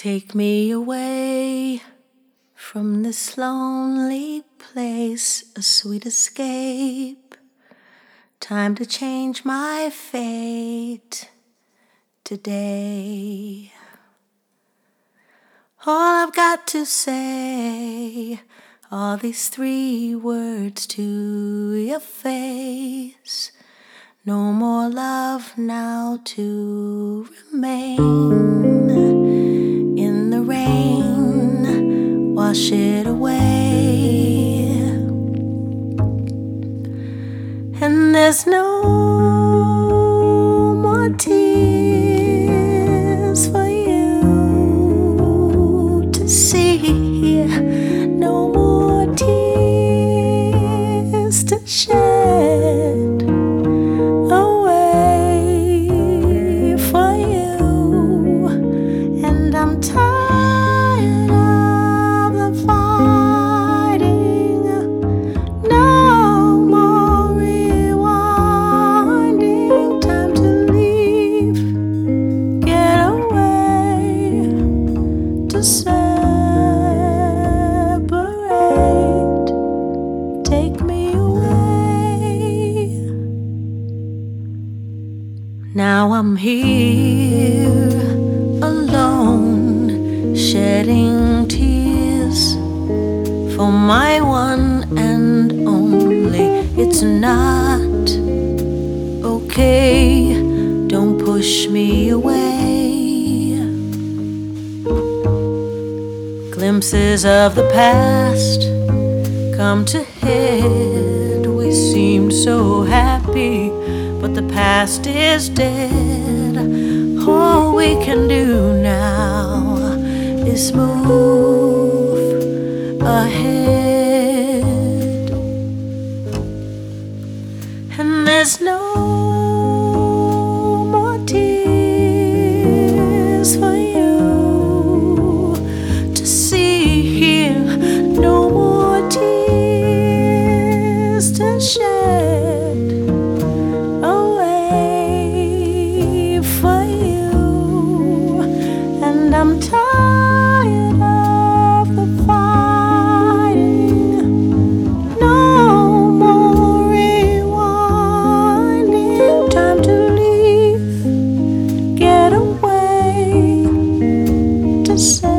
Take me away from this lonely place, a sweet escape. Time to change my fate today. All I've got to say, all these 3 words to your face. No more love now to remain. In the rain, wash it away. And there's no more tears for you to see. No more tears to shed away for you. And I'm tired of the fighting. No more rewinding. Time to leave, get away, to separate. Take me away. Now I'm here alone, shedding tears for my one and only. It's not okay, don't push me away. Glimpses of the past come to head. We seemed so happy, but the past is dead. All we can do now is move ahead. And there's no more tears for you to see here. No more tears to shed away for you. And I'm tired of the fighting. No more rewinding. Time to leave, get away, to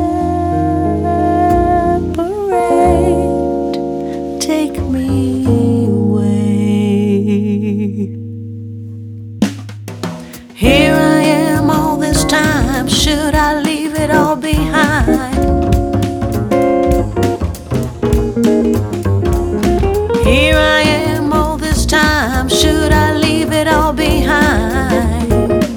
separate. Take me away. Here I am all this time. Should I leave it all behind? Here I am all this time. Should I leave it all behind?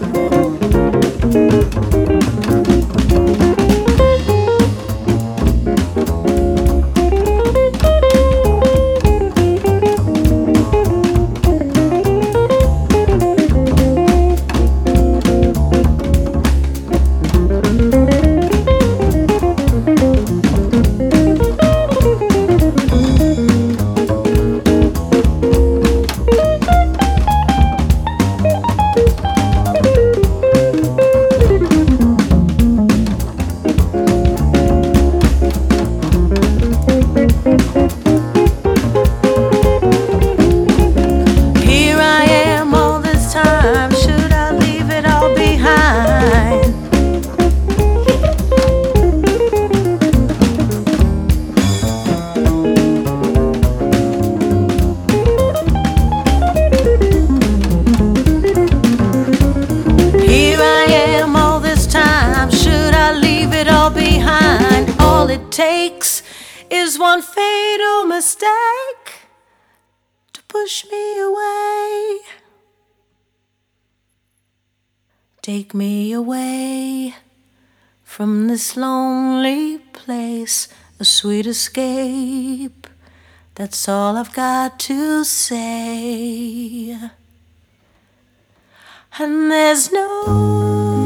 Here I am all this time. Should I leave it all behind? Here I am all this time. Should I leave it all behind? All it takes is one fatal mistake to push me away. Take me away from this lonely place, a sweet escape. That's all I've got to say. And there's no